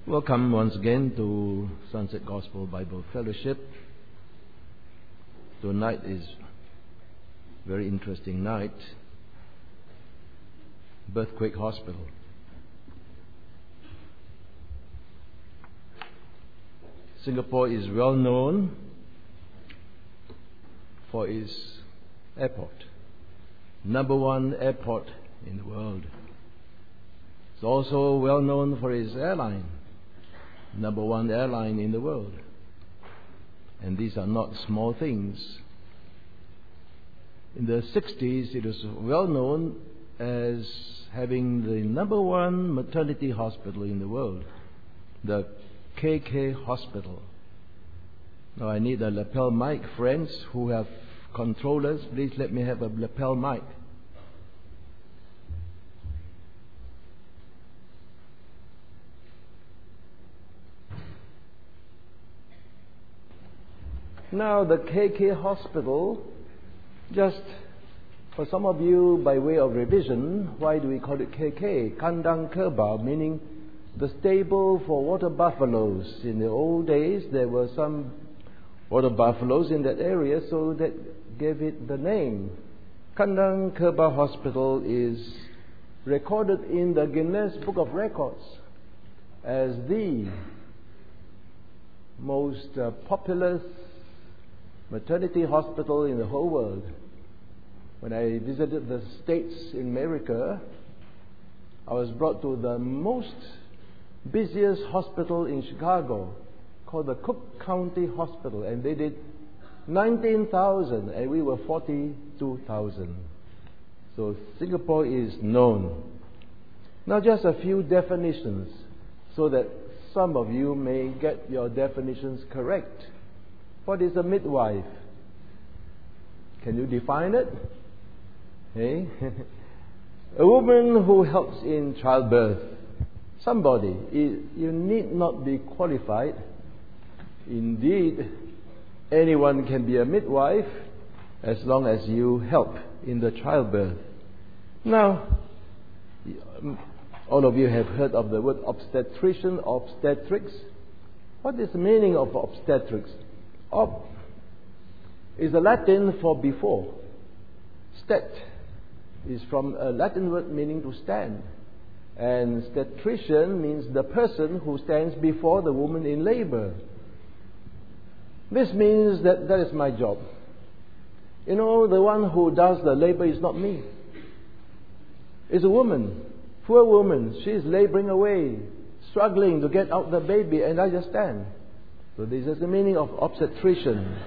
Welcome once again to Sunset Gospel Bible Fellowship. Tonight is a very interesting night. Birthquake Hospital. Singapore is well known for its airport. Number one airport in the world. It's also well known for its airline. Number one airline in the world. And these are not small things. In the 60s, it was well known as having the number one maternity hospital in the world, the KK Hospital. Now I need a lapel mic. Friends who have controllers, please let me have a lapel mic. Now the KK Hospital, just for some of you by way of revision, why do we call it KK? Kandang Kerbau, meaning the stable for water buffaloes. In the old days there were some water buffaloes in that area, so that gave it the name. Kandang Kerbau Hospital is recorded in the Guinness Book of Records as the most populous maternity hospital in the whole world. When I visited the States in America, I was brought to the most busiest hospital in Chicago called the Cook County Hospital, and they did 19,000 and we were 42,000. So Singapore is known. Now just a few definitions so that some of you may get your definitions correct. What is a midwife? Can you define it? Hey? A woman who helps in childbirth. Somebody. You need not be qualified. Indeed, anyone can be a midwife as long as you help in the childbirth. Now, all of you have heard of the word obstetrician, obstetrics. What is the meaning of obstetrics? Ob is a Latin for before. Stet is from a Latin word meaning to stand. And obstetrician means the person who stands before the woman in labor. This means that is my job. You know, the one who does the labor is not me. It's a woman, poor woman. She is laboring away, struggling to get out the baby, and I just stand. So this is the meaning of obstetrician.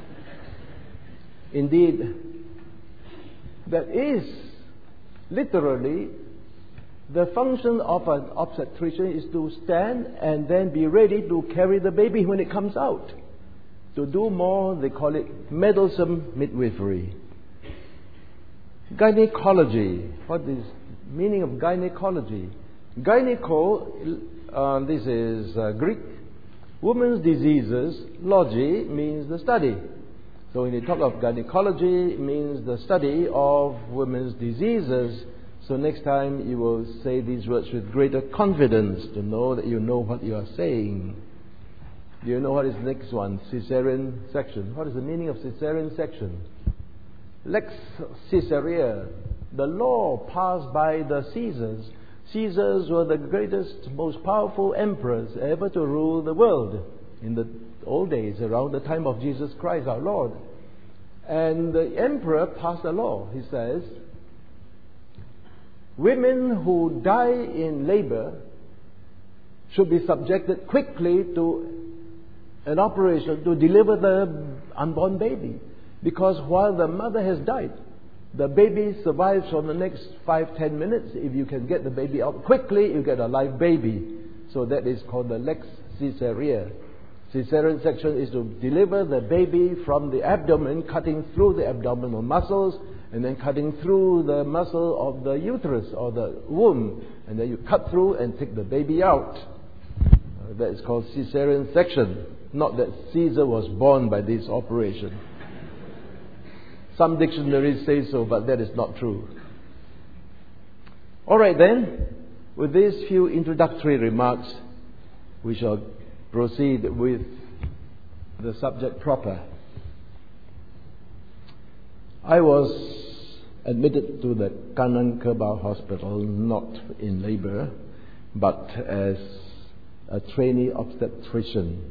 Indeed, that is literally the function of an obstetrician is to stand and then be ready to carry the baby when it comes out. To do more, they call it meddlesome midwifery. Gynecology. What is the meaning of gynecology? Gyneco, this is Greek. Women's diseases, logy means the study. So when you talk of gynecology, it means the study of women's diseases. So next time you will say these words with greater confidence to know that you know what you are saying. Do you know what is the next one? Caesarean section. What is the meaning of Caesarean section? Lex Caesarea, the law passed by the Caesars. Caesars were the greatest, most powerful emperors ever to rule the world in the old days, around the time of Jesus Christ our Lord. And the emperor passed a law. He says, women who die in labor should be subjected quickly to an operation to deliver the unborn baby. Because while the mother has died, the baby survives for the next 5-10 minutes. If you can get the baby out quickly, you get a live baby. So that is called the Lex Caesarea. Caesarean section is to deliver the baby from the abdomen, cutting through the abdominal muscles, and then cutting through the muscle of the uterus or the womb. And then you cut through and take the baby out. That is called Caesarean section. Not that Caesar was born by this operation. Some dictionaries say so, but that is not true. All right then, with these few introductory remarks, we shall proceed with the subject proper. I was admitted to the Kanan Kerbau Hospital not in labor, but as a trainee obstetrician,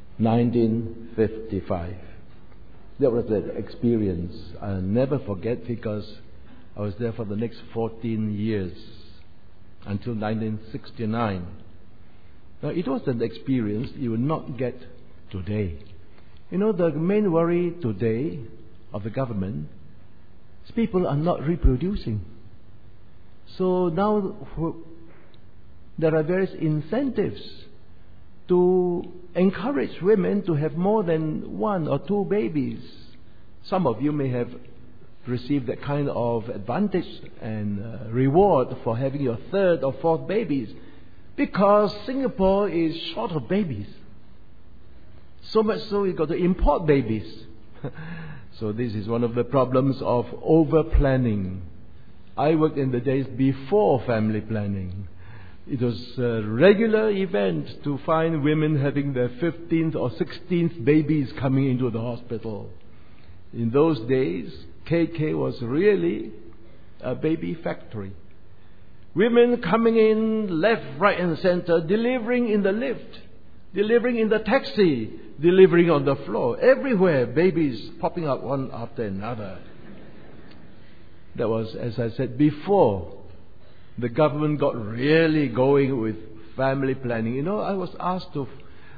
1955. That was an experience I'll never forget, because I was there for the next 14 years until 1969. Now, it was an experience you will not get today. You know, the main worry today of the government is people are not reproducing. So now there are various incentives to encourage women to have more than one or two babies. Some of you may have received that kind of advantage and reward for having your third or fourth babies, because Singapore is short of babies. So much so you've got to import babies. So this is one of the problems of over-planning. I worked in the days before family planning. It was a regular event to find women having their 15th or 16th babies coming into the hospital. In those days, KK was really a baby factory. Women coming in left, right and center, delivering in the lift, delivering in the taxi, delivering on the floor. Everywhere, babies popping up one after another. That was, as I said before, the government got really going with family planning. You know, I was asked to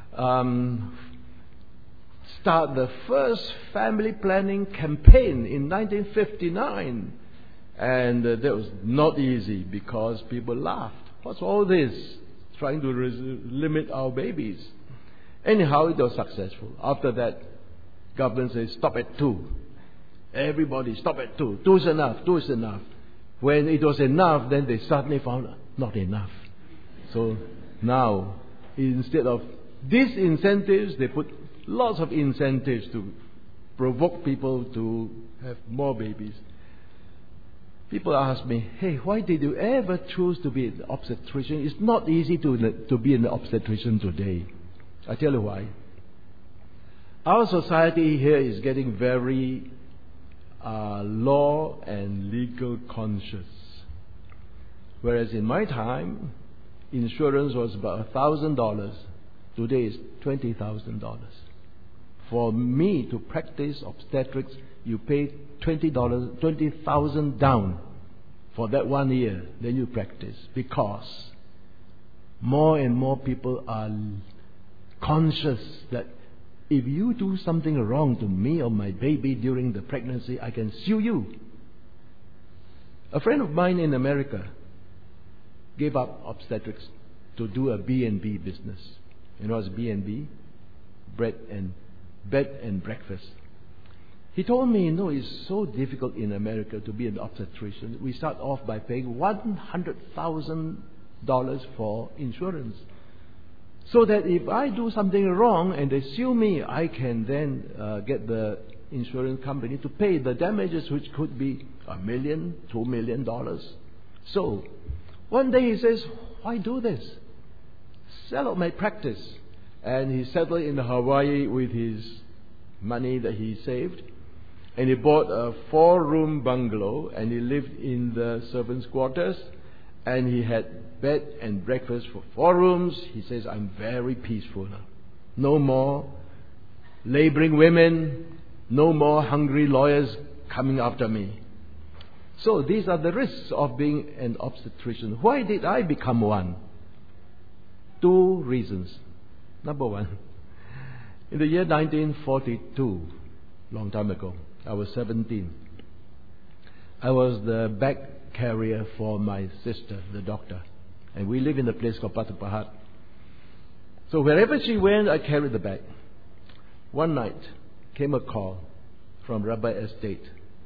start the first family planning campaign in 1959. And that was not easy, because people laughed. What's all this? Trying to limit our babies. Anyhow, it was successful. After that, government says, stop at 2. Everybody, stop at 2. 2 is enough. 2 is enough. When it was enough, then they suddenly found not enough. So now, instead of disincentives, they put lots of incentives to provoke people to have more babies. People ask me, hey, why did you ever choose to be an obstetrician? It's not easy to be an obstetrician today. I tell you why. Our society here is getting very law and legal conscious. Whereas in my time, insurance was about $1,000. Today is $20,000. For me to practice obstetrics, you pay $20,000 down for that 1 year. Then you practice, because more and more people are conscious that if you do something wrong to me or my baby during the pregnancy, I can sue you. A friend of mine in America gave up obstetrics to do a B&B business. You know what's B&B? Bed and breakfast. He told me, it's so difficult in America to be an obstetrician. We start off by paying $100,000 for insurance, so that if I do something wrong and they sue me, I can then get the insurance company to pay the damages, which could be $1 million, $2 million. So one day he says, why do this? Sell out my practice. And he settled in Hawaii with his money that he saved. And he bought a 4-room bungalow, and he lived in the servants' quarters. And he had bed and breakfast for 4 rooms. He says, I'm very peaceful now. No more laboring women. No more hungry lawyers coming after me. So these are the risks of being an obstetrician. Why did I become one? 2 reasons. Number 1, in the year 1942, long time ago, I was 17. I was the bag carrier for my sister, the doctor. And we live in a place called Patong Pahat. So wherever she went, I carried the bag. One night, came a call from Rabbi Estate.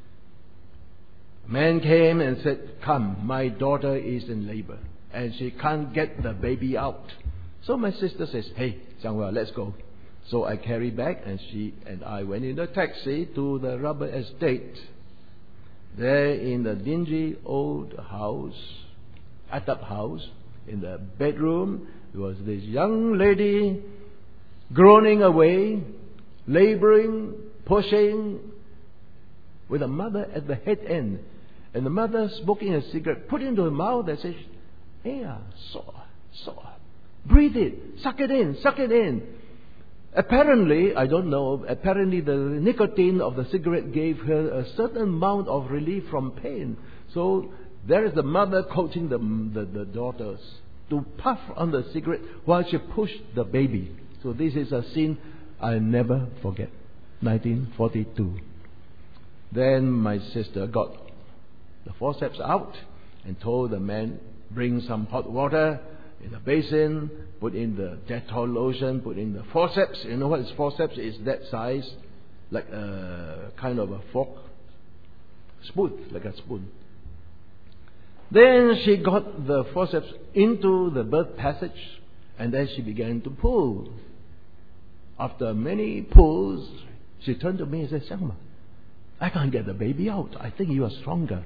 A man came and said, come, my daughter is in labor, and she can't get the baby out. So my sister says, hey, Jianghua, let's go. So I carried back, and she and I went in a taxi to the Rabbi Estate. There in the dingy old house, atap house, in the bedroom, It was this young lady groaning away, laboring, pushing, with a mother at the head end. And the mother smoking a cigarette, put into her mouth and says, "Yeah, so. Breathe it, suck it in. Apparently, I don't know, apparently the nicotine of the cigarette gave her a certain amount of relief from pain. So there is the mother coaching the daughters to puff on the cigarette while she pushed the baby. So this is a scene I'll never forget. 1942. Then my sister got the forceps out and told the man, bring some hot water in a basin, put in the Dettol lotion, put in the forceps. You know what is forceps? It's that size, like a kind of a fork, spoon, like a spoon. Then she got the forceps into the birth passage, and then she began to pull. After many pulls, she turned to me and said, "Xiangma, I can't get the baby out. I think you are stronger."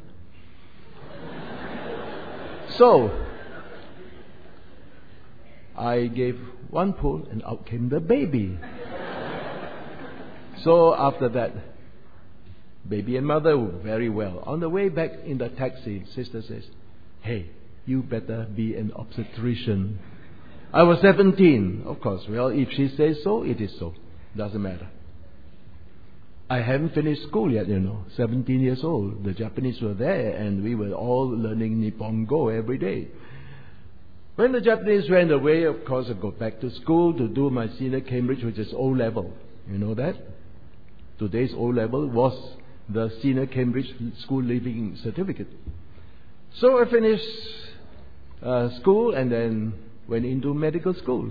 So I gave one pull and out came the baby. So after that, baby and mother were very well. On the way back in the taxi, sister says, "Hey, you better be an obstetrician." I was 17, of course. Well, if she says so, it is so. Doesn't matter. I haven't finished school yet, 17 years old. The Japanese were there and we were all learning Nippongo every day. When the Japanese went away, of course, I go back to school to do my senior Cambridge, which is O-level. You know that? Today's O-level was the senior Cambridge school leaving certificate. So I finished school and then went into medical school.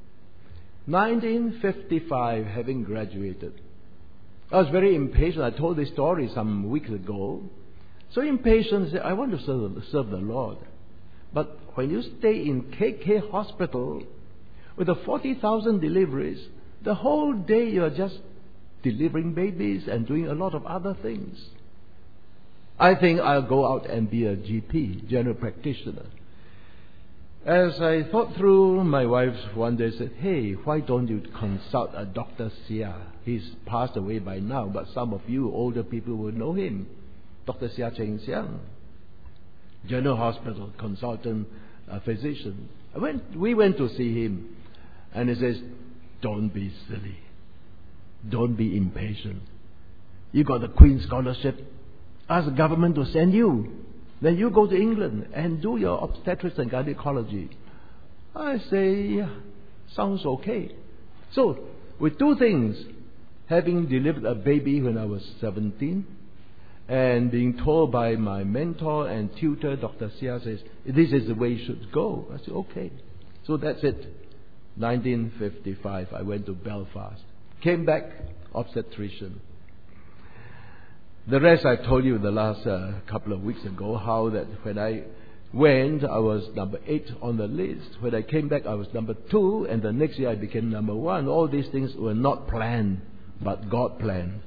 1955, having graduated. I was very impatient. I told this story some weeks ago. So impatient, I said, I want to serve the Lord. But when you stay in KK Hospital with the 40,000 deliveries, the whole day you are just delivering babies and doing a lot of other things. I think I'll go out and be a GP, general practitioner. As I thought through, my wife one day said, "Hey, why don't you consult a Dr. Sia? He's passed away by now, but some of you older people will know him. Dr. Sia Cheng Xiang, General Hospital, consultant physician." We went to see him, and he says, "Don't be silly. Don't be impatient. You got the Queen's Scholarship. Ask the government to send you. Then you go to England and do your obstetrics and gynecology." I say, "Yeah, sounds okay." So, with two things, having delivered a baby when I was 17, and being told by my mentor and tutor, Dr. Sia, says, "This is the way you should go." I said, "Okay." So that's it. 1955, I went to Belfast. Came back, obstetrician. The rest I told you the last couple of weeks ago, how that when I went, I was number 8 on the list. When I came back, I was number 2, and the next year I became number 1. All these things were not planned, but God planned.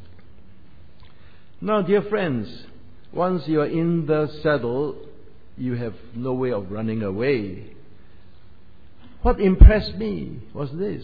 Now, dear friends, once you are in the saddle, you have no way of running away. What impressed me was this.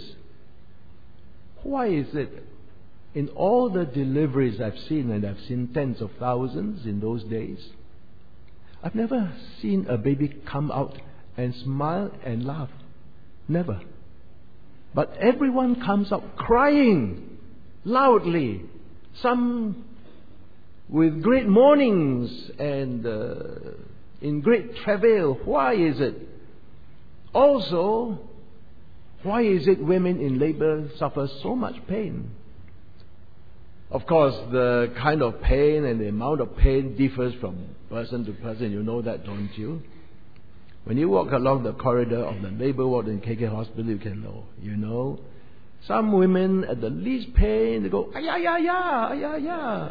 Why is it in all the deliveries I've seen, and I've seen tens of thousands in those days, I've never seen a baby come out and smile and laugh. Never. But everyone comes out crying loudly. Some with great mournings and in great travail. Why is it? Also, why is it women in labor suffer so much pain? Of course, the kind of pain and the amount of pain differs from person to person. You know that, don't you? When you walk along the corridor of the labor ward in KK Hospital, you can know. You know, some women at the least pain, they go, "Ay, ay, ay, ay, ay, ay."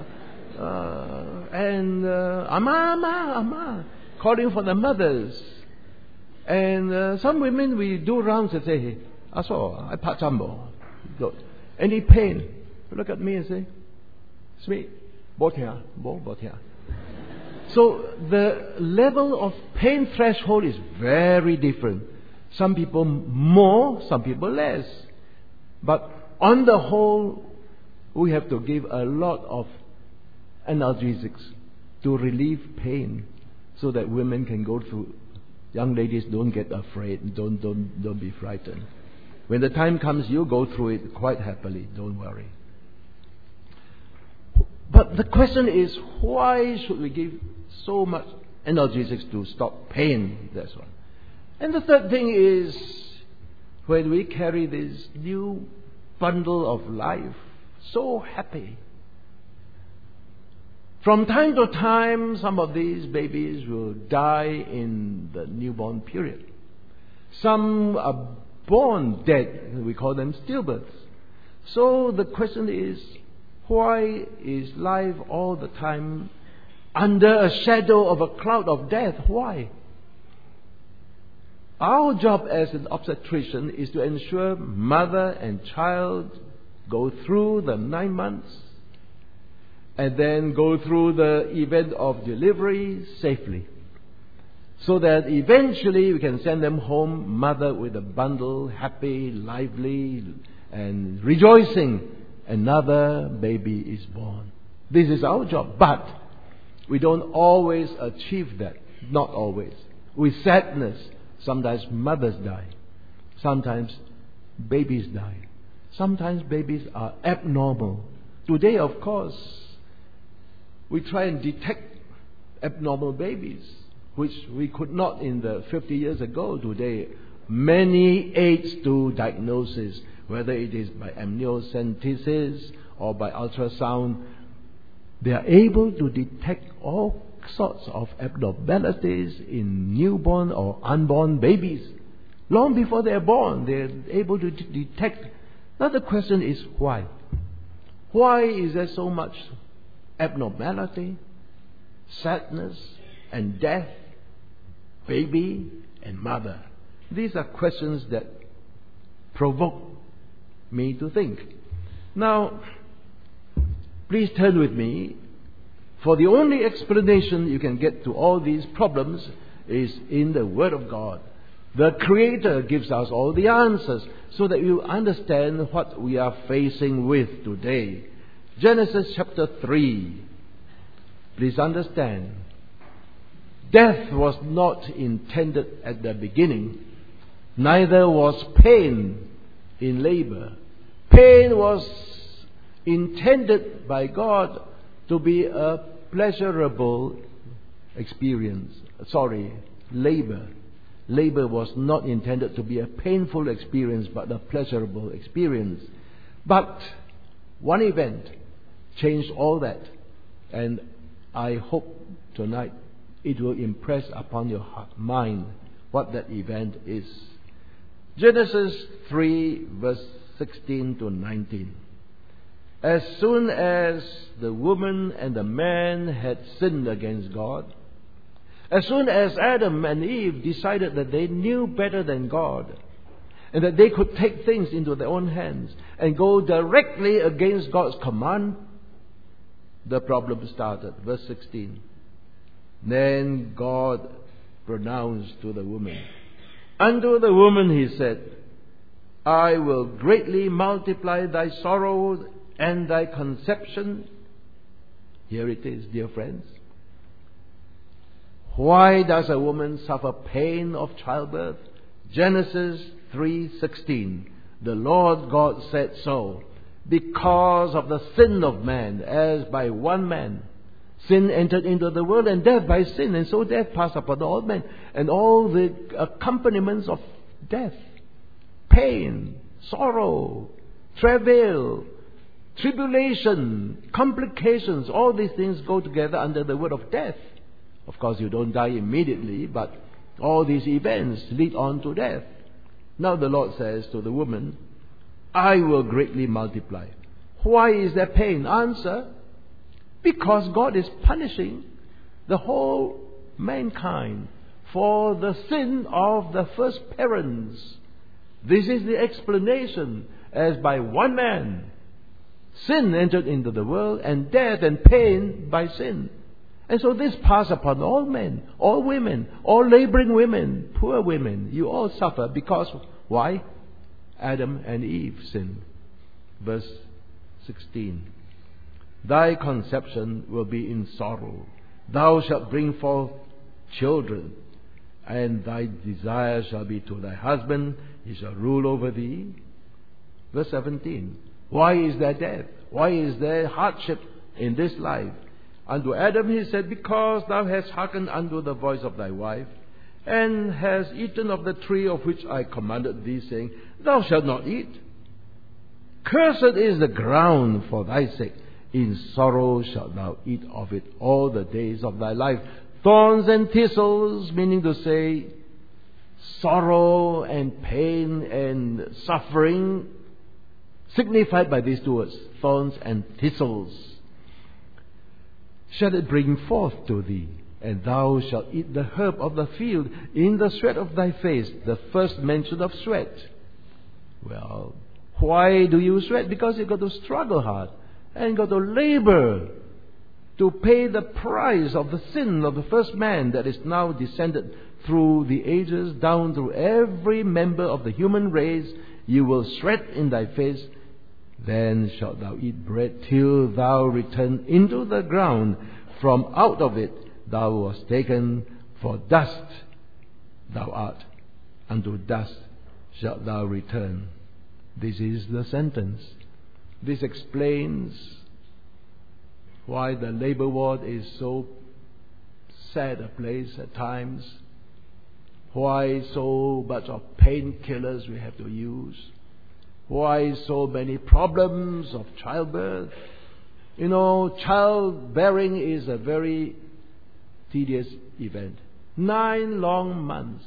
Ama, calling for the mothers. And some women, we do rounds and say, "Hey, aso, I pat jambo." Any pain? Look at me and say, "Sweet, bo tia." So the level of pain threshold is very different. Some people more, some people less. But on the whole, we have to give a lot of analgesics to relieve pain so that women can go through. Young ladies, don't get afraid. Don't be frightened. When the time comes, you go through it quite happily. Don't worry. But the question is, why should we give so much analgesics to stop pain? That's one. And the third thing is, when we carry this new bundle of life, so happy. From time to time, some of these babies will die in the newborn period. Some are born dead. We call them stillbirths. So the question is, why is life all the time under a shadow of a cloud of death? Why? Our job as an obstetrician is to ensure mother and child go through the 9 months and then go through the event of delivery safely, so that eventually we can send them home, mother with a bundle, happy, lively, and rejoicing. Another baby is born. This is our job, but we don't always achieve that. Not always. With sadness, sometimes mothers die. Sometimes babies die. Sometimes babies are abnormal. Today, of course, we try and detect abnormal babies, which we could not in the 50 years ago. Today, many aids to diagnosis, whether it is by amniocentesis or by ultrasound, they are able to detect all sorts of abnormalities in newborn or unborn babies. Long before they are born, they are able to detect. Now the question is why? Why is there so much abnormality, sadness, and death, baby and mother? These are questions that provoke me to think. Now, please turn with me, for the only explanation you can get to all these problems is in the Word of God. The Creator gives us all the answers so that you understand what we are facing with today. Genesis chapter 3. Please understand, death was not intended at the beginning. Neither was pain in labor. Pain was intended by God to be a pleasurable experience. Labor. Labor was not intended to be a painful experience, but a pleasurable experience. But one event changed all that. And I hope tonight it will impress upon your mind what that event is. Genesis 3 verse 16 to 19. As soon as the woman and the man had sinned against God, as soon as Adam and Eve decided that they knew better than God, and that they could take things into their own hands and go directly against God's command, the problem started. Verse 16. Then God pronounced to the woman. Unto the woman he said, I will greatly multiply thy sorrow and thy conception. Here it is, dear friends. Why does a woman suffer pain of childbirth? Genesis 3:16. The Lord God said so. Because of the sin of man, as by one man sin entered into the world, and death by sin, and so death passed upon all men, and all the accompaniments of death, pain, sorrow, travail, tribulation, complications, all these things go together under the word of death. Of course, you don't die immediately, but all these events lead on to death. Now the Lord says to the woman, I will greatly multiply. Why is there pain? Answer, because God is punishing the whole mankind for the sin of the first parents. This is the explanation. As by one man, sin entered into the world, and death and pain by sin. And so this passed upon all men, all women, all laboring women, poor women. You all suffer because, why? Adam and Eve sinned. Verse 16. Thy conception will be in sorrow. Thou shalt bring forth children, and thy desire shall be to thy husband. He shall rule over thee. Verse 17. Why is there death? Why is there hardship in this life? Unto Adam he said, because thou hast hearkened unto the voice of thy wife, and hast eaten of the tree of which I commanded thee, saying, Thou shalt not eat. Cursed is the ground for thy sake. In sorrow shalt thou eat of it all the days of thy life. Thorns and thistles, meaning to say, sorrow and pain and suffering, signified by these two words, thorns and thistles, shall it bring forth to thee, and thou shalt eat the herb of the field in the sweat of thy face. The first mention of sweat. Well, why do you sweat? Because you've got to struggle hard and got to labor to pay the price of the sin of the first man that is now descended through the ages down through every member of the human race. You will sweat in thy face. Then shalt thou eat bread till thou return into the ground. From out of it thou wast taken, for dust thou art. Unto dust shalt thou return. This is the sentence. This explains why the labor ward is so sad a place at times. Why so much of painkillers we have to use. Why so many problems of childbirth? You know, childbearing is a very tedious event. 9 long months.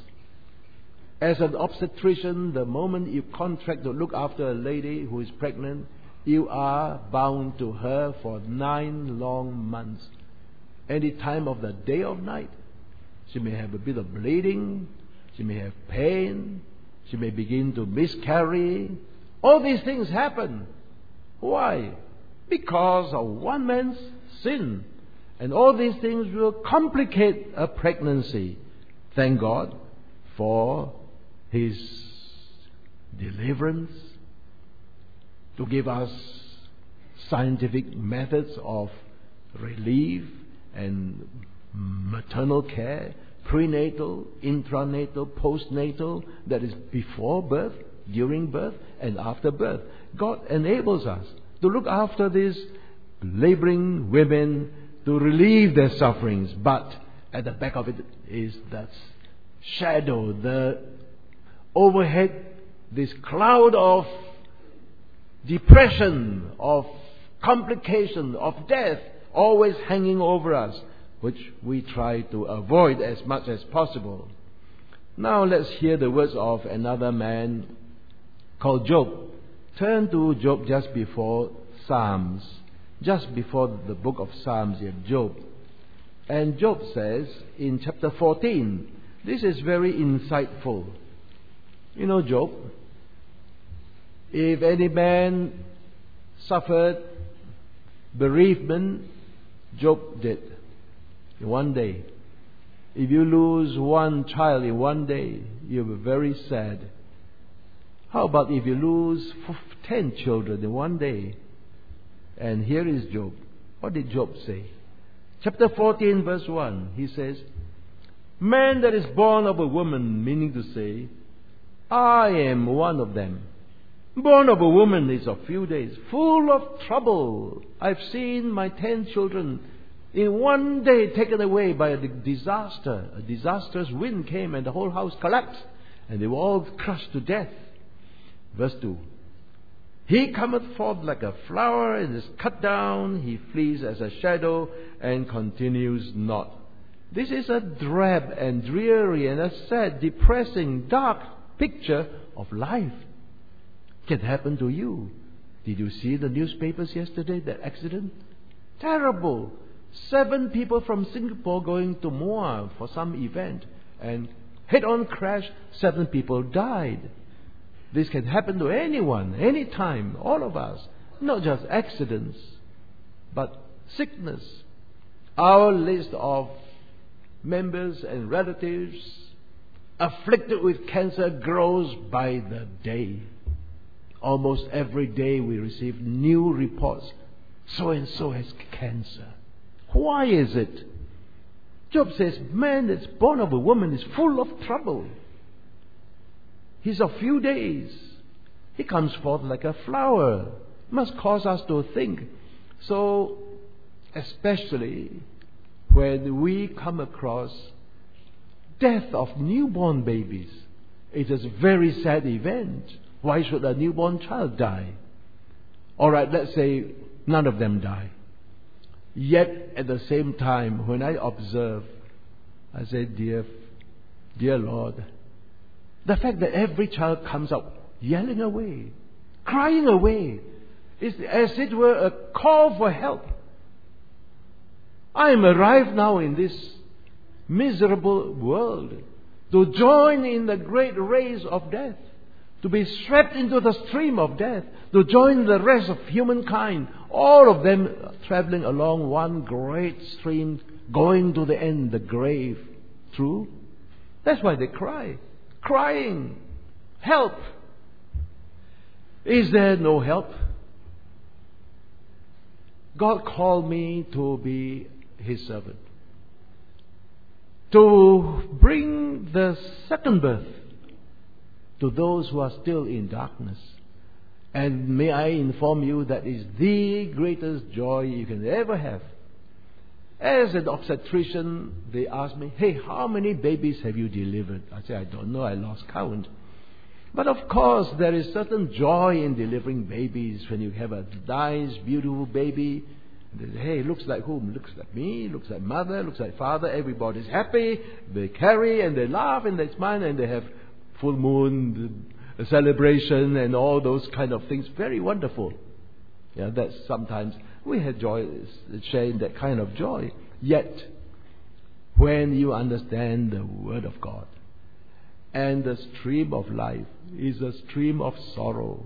As an obstetrician, the moment you contract to look after a lady who is pregnant, you are bound to her for 9 long months. Any time of the day or night. She may have a bit of bleeding. She may have pain. She may begin to miscarry. All these things happen. Why? Because of one man's sin. And all these things will complicate a pregnancy. Thank God for His deliverance, to give us scientific methods of relief and maternal care, prenatal, intranatal, postnatal, that is before birth, during birth, and after birth. God enables us to look after these laboring women, to relieve their sufferings, but at the back of it is that shadow, the overhead, this cloud of depression, of complication, of death, always hanging over us, which we try to avoid as much as possible. Now let's hear the words of another man called Job. Turn to Job just before Psalms. Just before the book of Psalms, you have Job. And Job says in chapter 14, this is very insightful. You know Job, if any man suffered bereavement, Job did. In one day. If you lose one child in one day, you'll be very sad. How about if you lose 10 children in one day? And here is Job. What did Job say? Chapter 14 verse 1, he says, Man that is born of a woman, meaning to say, I am one of them. Born of a woman is a few days, full of trouble. I've seen my 10 children in one day taken away by a disaster. A disastrous wind came and the whole house collapsed, and they were all crushed to death. Verse 2. He cometh forth like a flower and is cut down. He flees as a shadow and continues not. This is a drab and dreary and a sad, depressing, dark picture of life. Can happen to you. Did you see the newspapers yesterday, that accident? Terrible. 7 people from Singapore going to Moa for some event, and head-on crash, 7 people died. This can happen to anyone, anytime, all of us. Not just accidents, but sickness, our list of members and relatives afflicted with cancer grows by the day. Almost every day we receive new reports. So and so has cancer. Why is it? Job says, man that's born of a woman is full of trouble. He's of few days. He comes forth like a flower. Must cause us to think. So, especially when we come across death of newborn babies, it is a very sad event. Why should a newborn child die? Alright, let's say none of them die. Yet at the same time, when I observe, I say, dear Lord, the fact that every child comes out yelling away, crying away, is as it were a call for help. I am arrived now in this miserable world to join in the great race of death, to be swept into the stream of death, to join the rest of humankind, all of them traveling along one great stream, going to the end, the grave. True? That's why they cry. Crying. Help. Is there no help? God called me to be His servant, to bring the second birth to those who are still in darkness. And may I inform you that is the greatest joy you can ever have. As an obstetrician, they ask me, hey, how many babies have you delivered? I say, I don't know, I lost count. But of course, there is certain joy in delivering babies when you have a nice, beautiful baby. They say, hey, looks like whom? Looks like me, looks like mother, looks like father. Everybody's happy. They carry and they laugh and they smile and they have full moon celebration and all those kind of things. Very wonderful. Yeah, that's sometimes we have joy, sharing that kind of joy. Yet, when you understand the Word of God, and the stream of life is a stream of sorrow.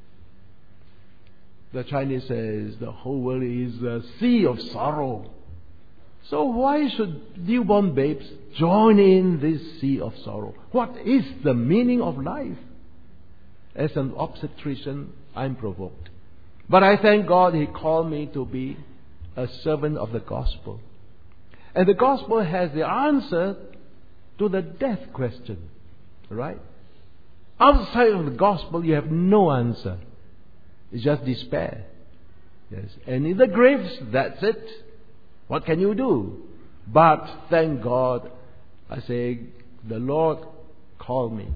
The Chinese says the whole world is a sea of sorrow. So why should newborn babes join in this sea of sorrow? What is the meaning of life? As an obstetrician, I'm provoked. But I thank God He called me to be a servant of the gospel. And the gospel has the answer to the death question. Right? Outside of the gospel, you have no answer. It's just despair. Yes. And in the graves, that's it. What can you do? But thank God, I say, the Lord called me.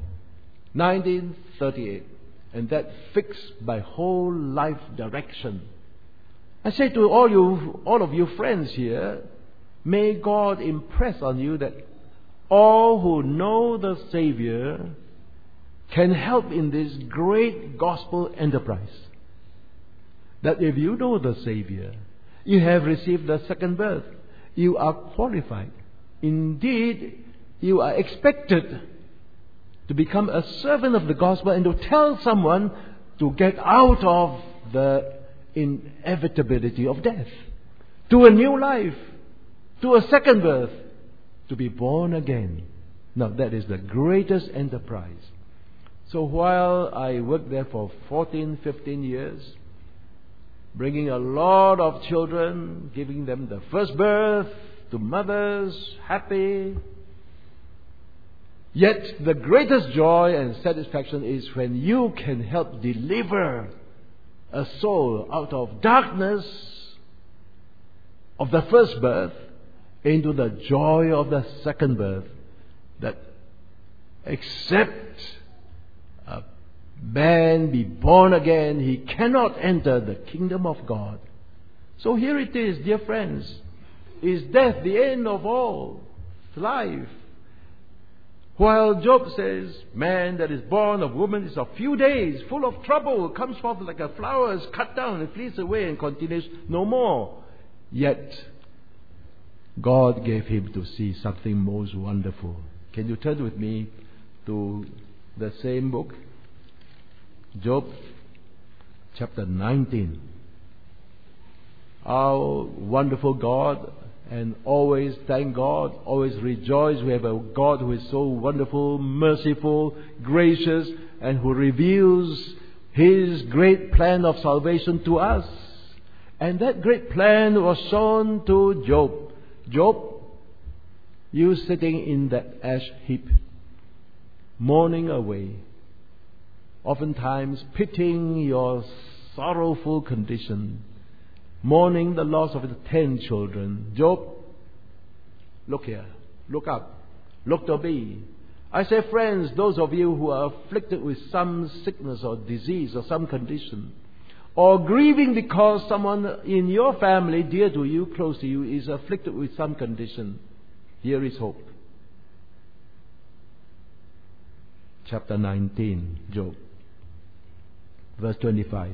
1938. And that fixed my whole life direction. I say to all of you friends here, may God impress on you that all who know the Savior can help in this great gospel enterprise. That if you know the Savior, you have received the second birth, you are qualified. Indeed, you are expected to become a servant of the gospel and to tell someone to get out of the inevitability of death, to a new life, to a second birth, to be born again. Now that is the greatest enterprise. So while I worked there for 14, 15 years, bringing a lot of children, giving them the first birth to mothers, happy. Yet the greatest joy and satisfaction is when you can help deliver a soul out of darkness of the first birth into the joy of the second birth, that except a man be born again, he cannot enter the kingdom of God. So here it is, dear friends. Is death the end of all life? While Job says, man that is born of woman is of few days, full of trouble, comes forth like a flower, is cut down and flees away and continues no more. Yet, God gave him to see something most wonderful. Can you turn with me to the same book? Job chapter 19. Our wonderful God and always thank God, always rejoice. We have a God who is so wonderful, merciful, gracious, and who reveals His great plan of salvation to us. And that great plan was shown to Job. Job, you sitting in that ash heap, mourning away, oftentimes pitying your sorrowful condition, mourning the loss of the 10 children. Job, look here, look up, look to me. I say, friends, those of you who are afflicted with some sickness or disease or some condition, or grieving because someone in your family, dear to you, close to you, is afflicted with some condition, here is hope. Chapter 19, Job, verse 25.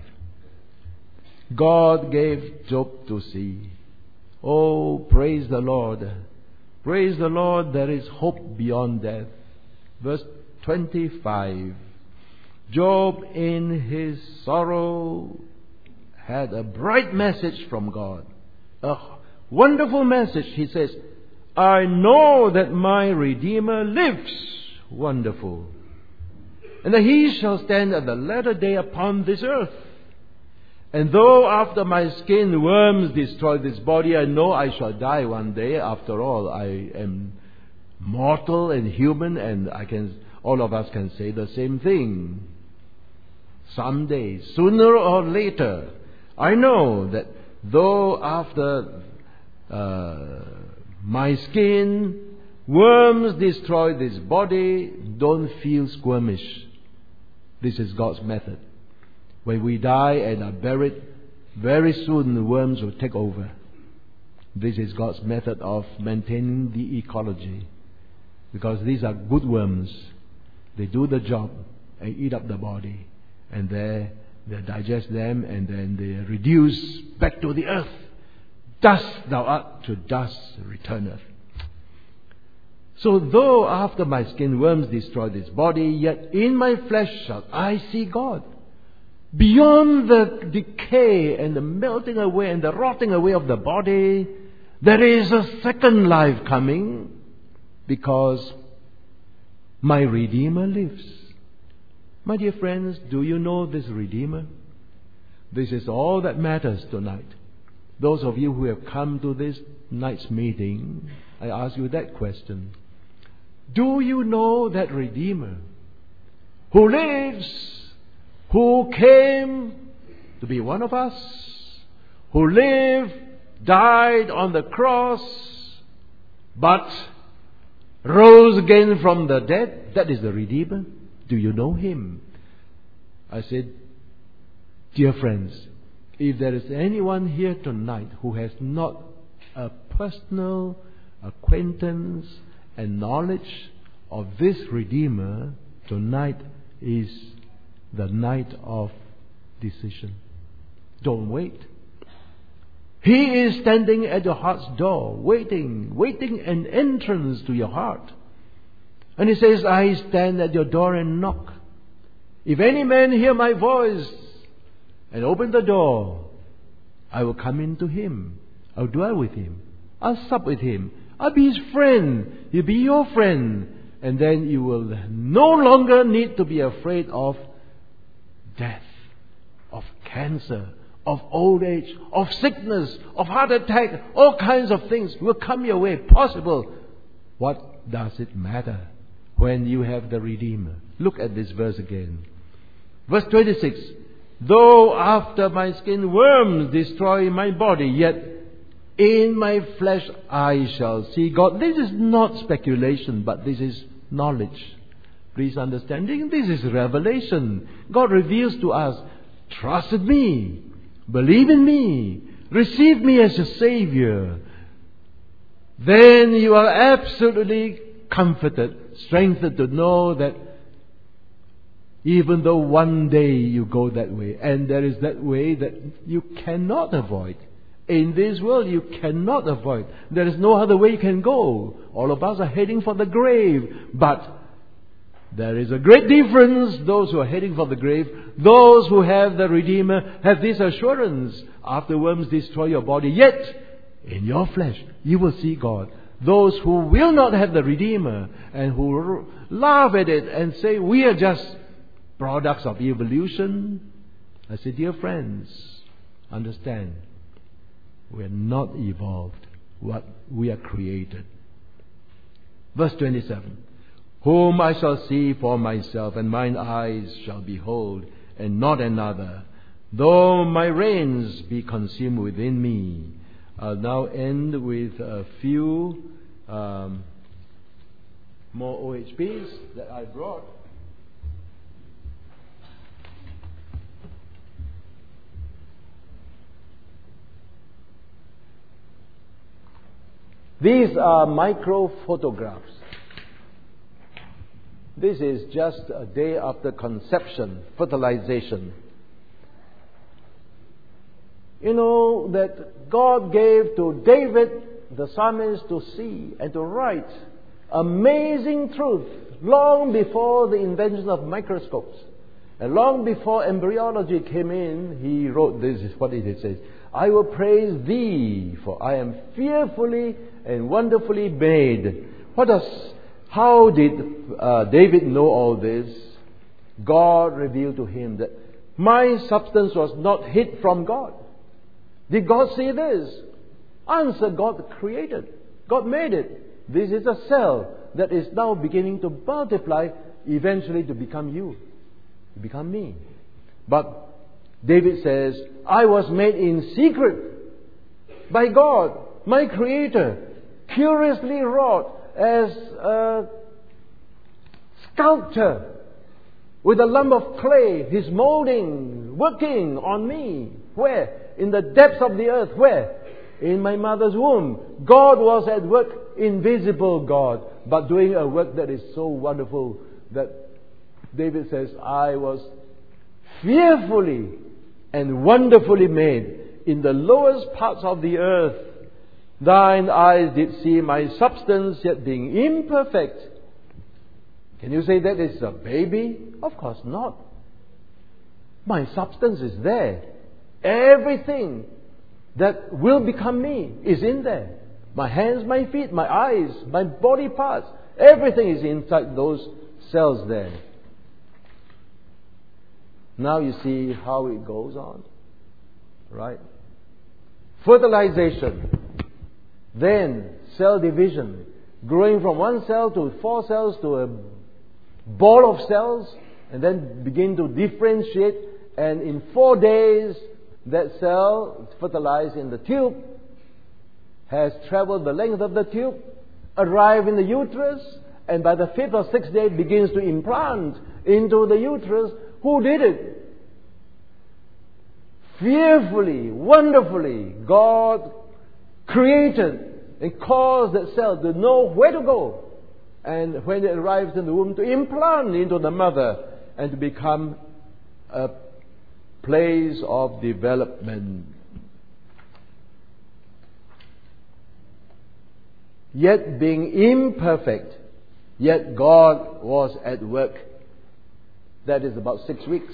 God gave Job to see. Oh, praise the Lord. Praise the Lord, there is hope beyond death. Verse 25. Job in his sorrow had a bright message from God. A wonderful message. He says, I know that my Redeemer lives. Wonderful. And that He shall stand at the latter day upon this earth. And though after my skin worms destroy this body, I know I shall die one day. After all, I am mortal and human, and all of us can say the same thing. Someday, sooner or later, I know that though after my skin worms destroy this body, don't feel squirmish. This is God's method. When we die and are buried, very soon the worms will take over. This is God's method of maintaining the ecology. Because these are good worms. They do the job and eat up the body. And they digest them, and then they reduce back to the earth. Dust thou art, to dust returneth. So though after my skin worms destroy this body, yet in my flesh shall I see God. Beyond the decay and the melting away and the rotting away of the body, there is a second life coming, because my Redeemer lives. My dear friends, do you know this Redeemer? This is all that matters tonight. Those of you who have come to this night's meeting, I ask you that question. Do you know that Redeemer who lives, who came to be one of us, who lived, died on the cross, but rose again from the dead? That is the Redeemer. Do you know Him? I said, dear friends, if there is anyone here tonight who has not a personal acquaintance and knowledge of this Redeemer, tonight is the night of decision. Don't wait. He is standing at your heart's door, waiting an entrance to your heart. And He says, I stand at your door and knock. If any man hear my voice and open the door, I will come into him. I'll dwell with him. I'll sup with him. I'll be his friend. He'll be your friend. And then you will no longer need to be afraid of death, of cancer, of old age, of sickness, of heart attack. All kinds of things will come your way. Possible. What does it matter when you have the Redeemer? Look at this verse again. Verse 26. Though after my skin worms destroy my body, yet in my flesh I shall see God. This is not speculation, but this is knowledge. Please understand, this is revelation. God reveals to us, trust in me, believe in me, receive me as your Savior. Then you are absolutely comforted, strengthened to know that even though one day you go that way, and there is that way that you cannot avoid. In this world you cannot avoid. There is no other way you can go. All of us are heading for the grave. But there is a great difference. Those who are heading for the grave, those who have the Redeemer, have this assurance. After worms destroy your body, yet in your flesh, you will see God. Those who will not have the Redeemer and who laugh at it and say, we are just products of evolution. I say, dear friends, understand, we are not evolved. What we are created. Verse 27. Whom I shall see for myself, and mine eyes shall behold, and not another. Though my reins be consumed within me. I'll now end with a few more OHPs that I brought. These are micro photographs. This is just a day after conception, fertilization. You know that God gave to David, the psalmist, to see and to write amazing truth long before the invention of microscopes. And long before embryology came in, he wrote this, is what it says. I will praise thee, for I am fearfully and wonderfully made. How did David know all this? God revealed to him that my substance was not hid from God. Did God see this? Answer, God created. God made it. This is a cell that is now beginning to multiply, eventually to become you, to become me. But David says, I was made in secret by God, my Creator, curiously wrought as a sculptor with a lump of clay, His molding, working on me. Where? In the depths of the earth. Where? In my mother's womb. God was at work, invisible God, but doing a work that is so wonderful that David says, I was fearfully and wonderfully made in the lowest parts of the earth. Thine eyes did see my substance, yet being imperfect. Can you say that is a baby? Of course not. My substance is there. Everything that will become me is in there. My hands, my feet, my eyes, my body parts, everything is inside those cells there. Now you see how it goes on. Right? Fertilization. Then cell division. Growing from one cell to 4 cells to a ball of cells. And then begin to differentiate. And in 4 days, that cell fertilized in the tube has traveled the length of the tube, arrived in the uterus, and by the 5th or 6th day begins to implant into the uterus. Who did it? Fearfully, wonderfully, God created and caused that cell to know where to go. And when it arrives in the womb, to implant into the mother and to become a place of development. Yet being imperfect, yet God was at work. That is about 6 weeks.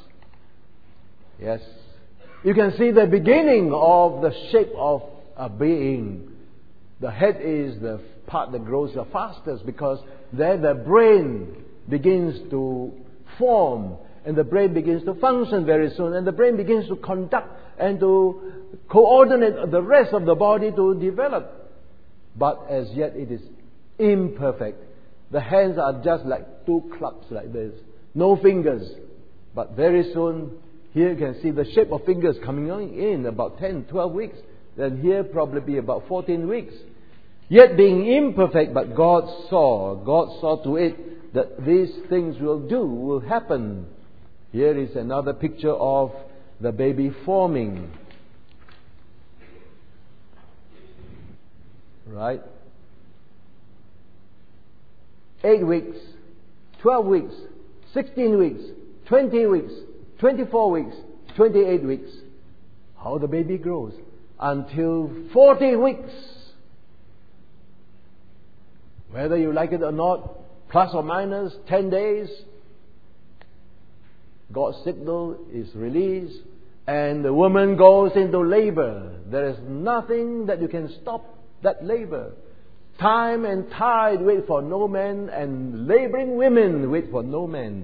Yes. You can see the beginning of the shape of a being. The head is the part that grows the fastest because there the brain begins to form and the brain begins to function very soon and the brain begins to conduct and to coordinate the rest of the body to develop. But as yet it is imperfect. The hands are just like 2 clubs like this. No fingers. But very soon, here you can see the shape of fingers coming in about 10, 12 weeks. Then here probably be about 14 weeks. Yet being imperfect, but God saw to it that these things will happen. Here is another picture of the baby forming. Right? 8 weeks, 12 weeks, 16 weeks, 20 weeks, 24 weeks, 28 weeks. How the baby grows until 40 weeks. Whether you like it or not, plus or minus 10 days, God's signal is released and the woman goes into labor, there is nothing that you can stop that labor. Time and tide wait for no man, and laboring women wait for no man.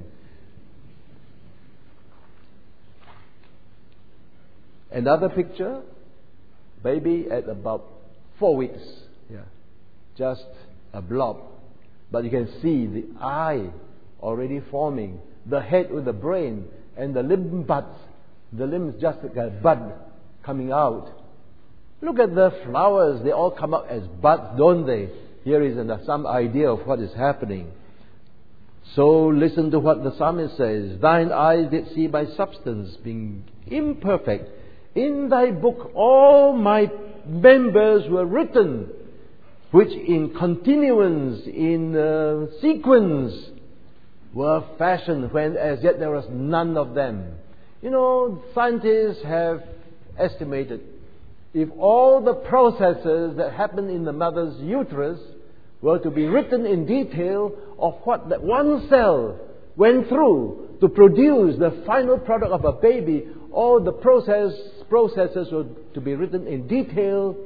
Another picture, baby at about 4 weeks. Yeah, just a blob. But you can see the eye already forming, the head with the brain, and the limb buds. The limbs just like a bud coming out. Look at the flowers, they all come out as buds, don't they? Here is some idea of what is happening. So listen to what the psalmist says. Thine eyes did see my substance being imperfect. In thy book all my members were written, which in continuance, in sequence, were fashioned when as yet there was none of them. You know, scientists have estimated if all the processes that happen in the mother's uterus were to be written in detail of what that one cell went through to produce the final product of a baby, all the processes were to be written in detail,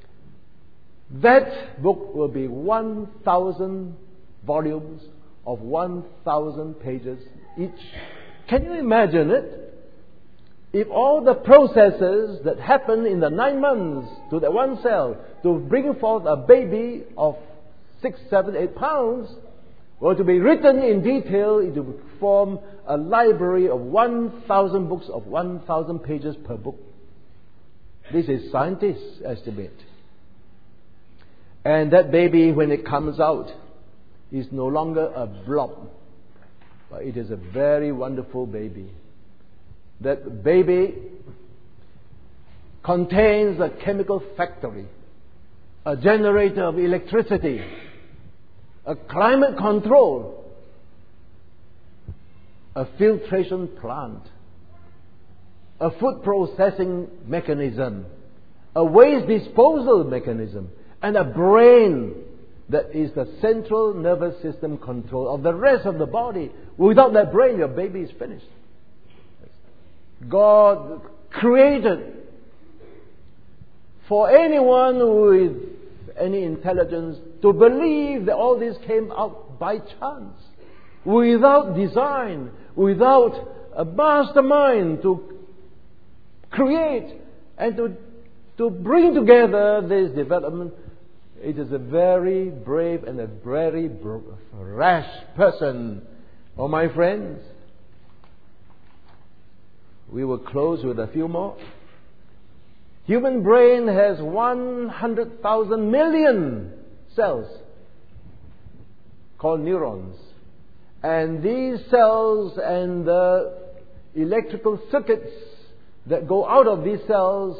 that book will be 1,000 volumes of 1,000 pages each. Can you imagine it? If all the processes that happen in the 9 months to that one cell to bring forth a baby of 6, 7, 8 pounds were to be written in detail, it would form a library of 1,000 books of 1,000 pages per book. This is scientists' estimate. And that baby, when it comes out, is no longer a blob, but it is a very wonderful baby. That baby contains a chemical factory, a generator of electricity, a climate control, a filtration plant, a food processing mechanism, a waste disposal mechanism, and a brain that is the central nervous system control of the rest of the body. Without that brain, your baby is finished. God created for anyone with any intelligence to believe that all this came out by chance, without design, without a mastermind to create and to bring together this development. It is a very brave and a very rash person. Oh, my friends, we will close with a few more. Human brain has 100,000 million cells called neurons. And these cells and the electrical circuits that go out of these cells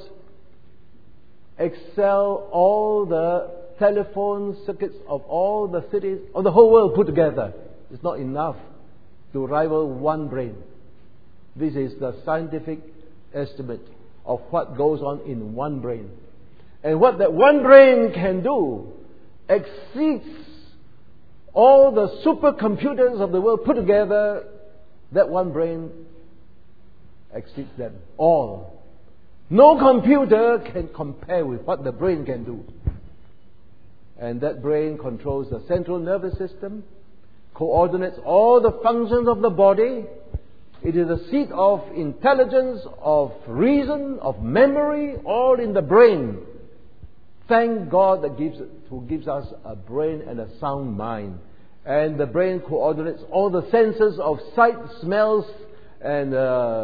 excel all the telephone circuits of all the cities of the whole world put together. It's not enough to rival one brain. This is the scientific estimate of what goes on in one brain. And what that one brain can do exceeds all the supercomputers of the world put together. That one brain exceeds them all. No computer can compare with what the brain can do. And that brain controls the central nervous system, coordinates all the functions of the body. It is a seat of intelligence, of reason, of memory, all in the brain. Thank God that who gives us a brain and a sound mind. And the brain coordinates all the senses of sight, smells, and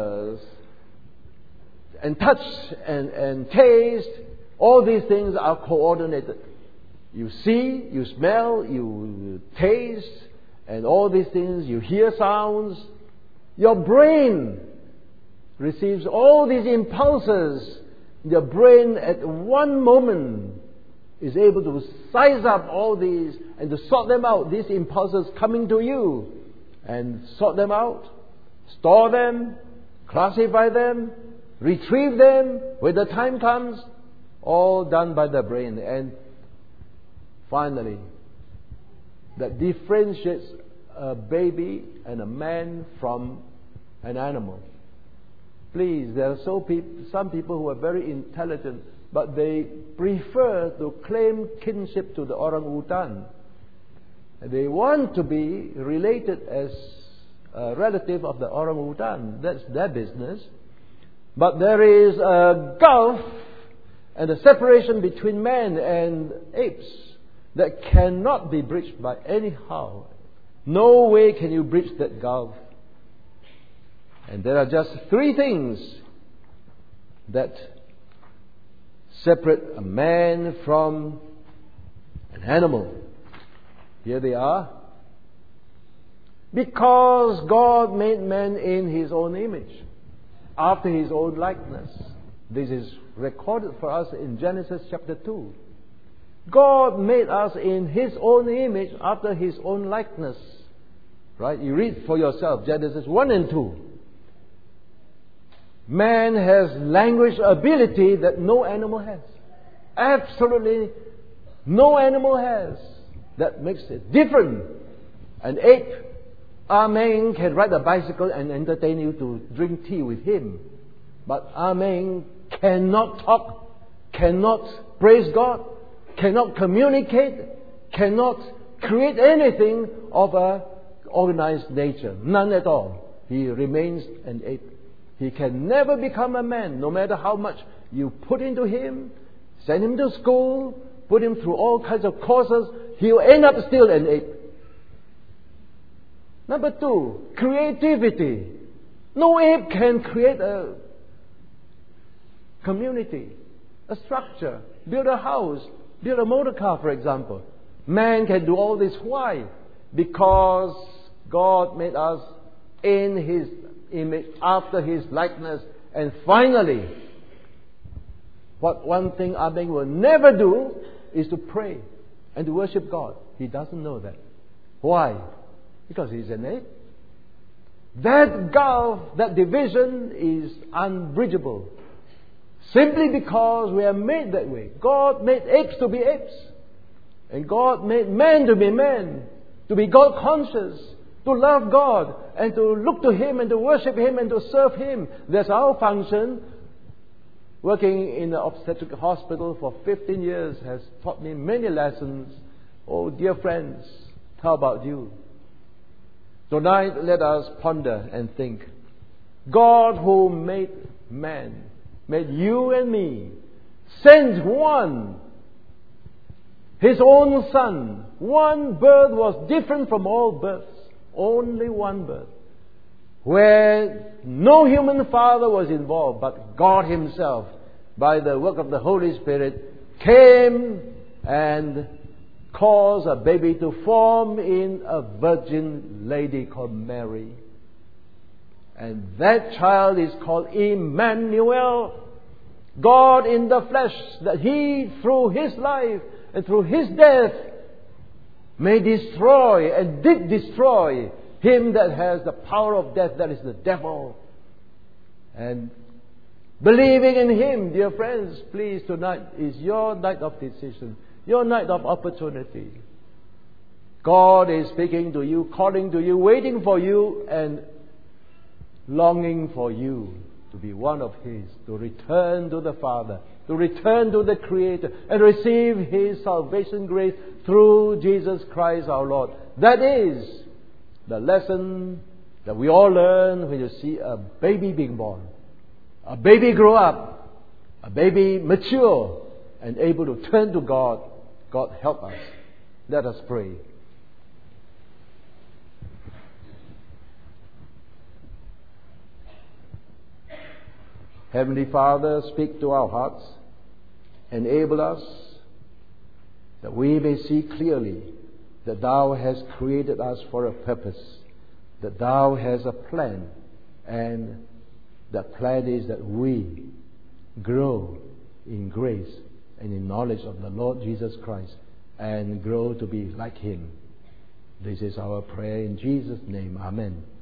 touch, and taste. All these things are coordinated. You see, you smell, you taste, and all these things, you hear sounds. Your brain receives all these impulses. Your brain at one moment is able to size up all these and to sort them out, these impulses coming to you, and sort them out, store them, classify them, retrieve them when the time comes, all done by the brain. And finally, that differentiates a baby and a man from an animal. Please, there are some people who are very intelligent, but they prefer to claim kinship to the orangutan. They want to be related as a relative of the orangutan. That's their business. But there is a gulf and a separation between man and apes that cannot be bridged by any how. No way can you bridge that gulf. And there are just three things that separate a man from an animal. Here they are. Because God made man in His own image, after His own likeness. This is recorded for us in Genesis chapter 2. God made us in His own image, after His own likeness. Right? You read for yourself, Genesis 1 and 2. Man has language ability that no animal has. Absolutely no animal has. That makes it different. An ape, Amen, can ride a bicycle and entertain you to drink tea with him. But Amen cannot talk, cannot praise God, cannot communicate, cannot create anything of a organized nature. None at all. He remains an ape. He can never become a man, no matter how much you put into him, send him to school, put him through all kinds of courses. He'll end up still an ape. Number 2, creativity. No ape can create a community, a structure, build a house, build a motor car, for example. Man can do all this. Why? Because God made us in His image, after His likeness. And finally, what one thing Amen will never do is to pray and to worship God. He doesn't know that. Why? Because he's an ape. That gulf, that division is unbridgeable. Simply because we are made that way. God made apes to be apes. And God made man to be man. To be God conscious. To love God. And to look to Him and to worship Him and to serve Him. That's our function. Working in the obstetric hospital for 15 years has taught me many lessons. Oh, dear friends, how about you? Tonight, let us ponder and think. God who made man, made you and me, sent one, His own Son. One birth was different from all births. Only one birth. Where no human father was involved, but God Himself, by the work of the Holy Spirit, came and caused a baby to form in a virgin lady called Mary. And that child is called Emmanuel, God in the flesh, that He, through His life and through His death, may destroy and did destroy him that has the power of death, that is the devil. And believing in Him, dear friends, please, tonight is your night of decision, your night of opportunity. God is speaking to you, calling to you, waiting for you, and longing for you to be one of His, to return to the Father, to return to the Creator, and receive His salvation grace through Jesus Christ our Lord. That is the lesson that we all learn when you see a baby being born. A baby grow up, a baby mature, and able to turn to God. God help us. Let us pray. Heavenly Father, speak to our hearts. Enable us that we may see clearly that Thou hast created us for a purpose, that Thou hast a plan, and that plan is that we grow in grace and in knowledge of the Lord Jesus Christ and grow to be like Him. This is our prayer in Jesus' name. Amen.